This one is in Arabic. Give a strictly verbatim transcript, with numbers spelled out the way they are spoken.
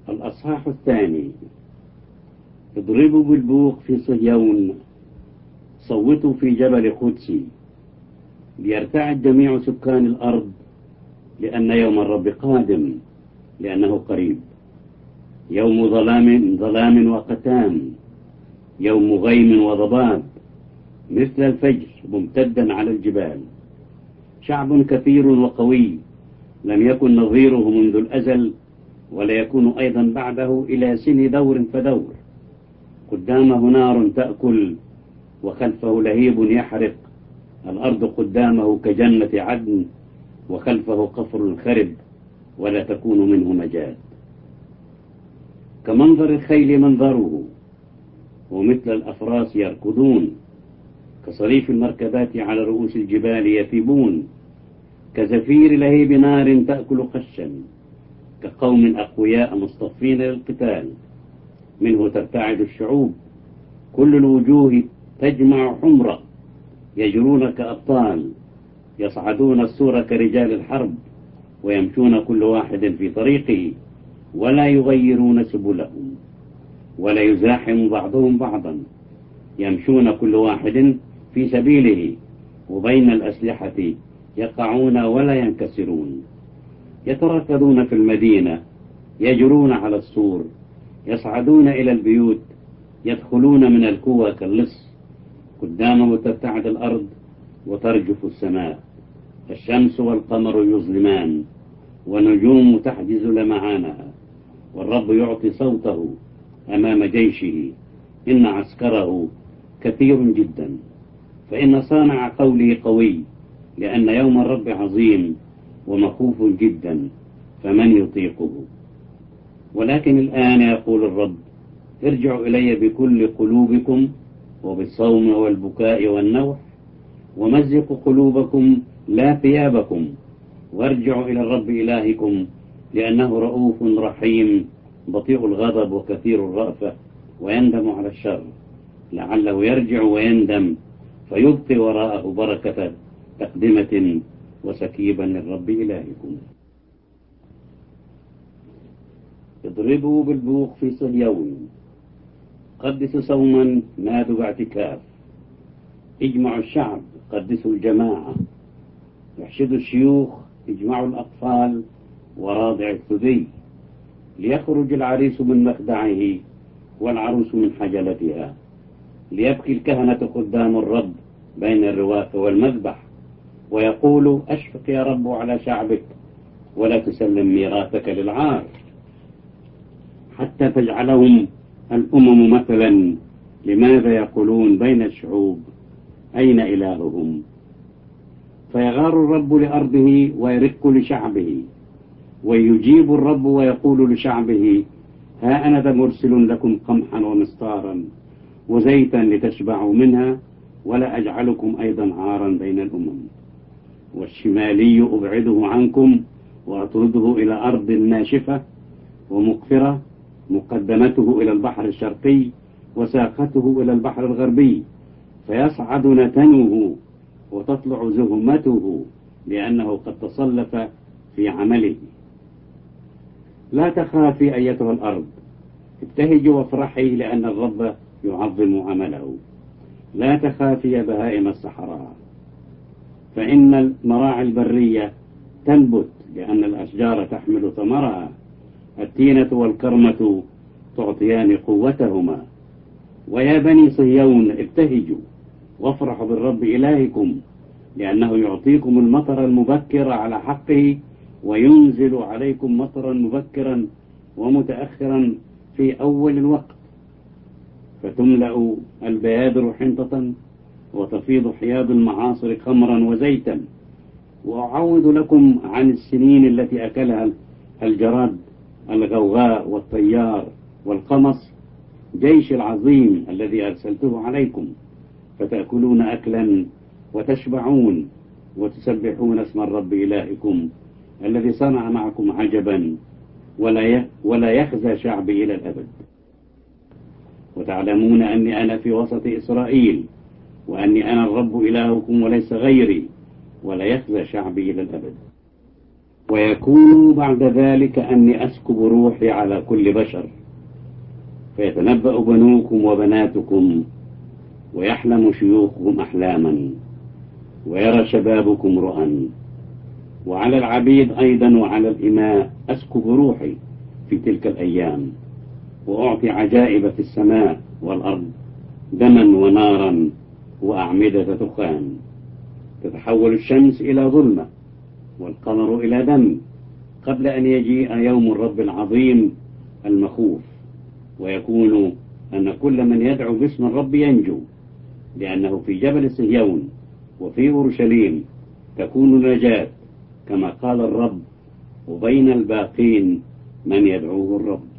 الأصحاح الثاني. اضربوا بالبوق في صهيون، صوتوا في جبل قدسي، ليرتعد جميع سكان الأرض، لأن يوم الرب قادم، لأنه قريب. يوم ظلام ظلام وقتام، يوم غيم وضباب، مثل الفجر ممتدا على الجبال. شعب كثير وقوي، لم يكن نظيره منذ الأزل، ولا يكون أيضا بعده إلى سن دور فدور. قدامه نار تأكل، وخلفه لهيب يحرق. الأرض قدامه كجنة عدن، وخلفه قفر خرب، ولا تكون منه نجاة. كمنظر الخيل منظره، ومثل الأفراس يركضون، كصريف المركبات على رؤوس الجبال يثيبون، كزفير لهيب نار تأكل قشا، كقوم أقوياء مصطفين للقتال. منه ترتعد الشعوب، كل الوجوه تجمع حمرة، يجرون كأبطال، يصعدون السور كرجال الحرب، ويمشون كل واحد في طريقه، ولا يغيرون سبلهم، ولا يزاحم بعضهم بعضا. يمشون كل واحد في سبيله، وبين الأسلحة يقعون ولا ينكسرون. يتركضون في المدينة، يجرون على السور، يصعدون إلى البيوت، يدخلون من الكوى كاللص. قدامه ترتعد الأرض وترجف السماء، الشمس والقمر يظلمان، والنجوم تحجز لمعانها. والرب يعطي صوته أمام جيشه، إن عسكره كثير جدا. فإن صانع قوله قوي، لأن يوم الرب عظيم ومخوف جدا، فمن يطيقه؟ ولكن الآن يقول الرب: ارجعوا إلي بكل قلوبكم، وبالصوم والبكاء والنوح، ومزقوا قلوبكم لا ثيابكم، وارجعوا إلى الرب إلهكم، لأنه رؤوف رحيم، بطيء الغضب وكثير الرأفة، ويندم على الشر، لعله يرجع ويندم، فيبقي وراءه بركة تقدمة وسكيبا للرب إلهكم. اضربوا بالبوق في صهيون، قدسوا صوما، نادوا باعتكاف. اجمعوا الشعب، قدسوا الجماعة. احشدوا الشيوخ، اجمعوا الأطفال وراضع الثدي. ليخرج العريس من مخدعه، والعروس من حجلتها. ليبكي الكهنة قدام الرب بين الرواق والمذبح، ويقول: أشفق يا رب على شعبك، ولا تسلم ميراثك للعار، حتى تجعلهم الأمم مثلا. لماذا يقولون بين الشعوب: أين إلههم؟ فيغار الرب لأرضه ويرق لشعبه، ويجيب الرب ويقول لشعبه: ها أنا ذا مرسل لكم قمحا ومسطارا وزيتا لتشبعوا منها، ولا أجعلكم أيضا عارا بين الأمم. والشمالي أبعده عنكم، وأطرده إلى أرض ناشفة ومقفرة، مقدمته إلى البحر الشرقي، وساقته إلى البحر الغربي. فيصعد نتنه وتطلع زهمته، لأنه قد تصلف في عمله. لا تخافي أيتها الأرض، ابتهجي وافرحي، لأن الرب يعظم عمله. لا تخافي يا بهائم الصحراء، فإن المراعي البرية تنبت، لأن الأشجار تحمل ثمرها. التينة والكرمة تعطيان قوتهما. ويا بني صهيون ابتهجوا وافرحوا بالرب إلهكم، لأنه يعطيكم المطر المبكر على حقه، وينزل عليكم مطرا مبكرا ومتأخرا في أول الوقت. فتملأ البيادر حنطة، وتفيض حياد المعاصر خمرا وزيتا. وأعوض لكم عن السنين التي أكلها الجراد، الغوغاء والطيار والقمص، جيش العظيم الذي أرسلته عليكم. فتأكلون أكلا وتشبعون، وتسبحون اسم الرب إلهكم الذي صنع معكم عجبا، ولا ولا يخزى شعبي إلى الأبد. وتعلمون أني أنا في وسط إسرائيل، وأني أنا الرب إلهكم وليس غيري، ولا يخزى شعبي إلى الأبد. ويكون بعد ذلك أني أسكب روحي على كل بشر، فيتنبأ بنوكم وبناتكم، ويحلم شيوخكم أحلاما، ويرى شبابكم رؤى. وعلى العبيد أيضا وعلى الإماء أسكب روحي في تلك الأيام، وأعطي عجائب في السماء والأرض، دما ونارا وأعمدة دخان. تتحول الشمس إلى ظلمة والقمر إلى دم قبل أن يجيء يوم الرب العظيم المخوف، ويكون أن كل من يدعو باسم الرب ينجو، لأنه في جبل صهيون وفي أورشليم تكون نجاة، كما قال الرب: وبين الباقين من يدعوه الرب.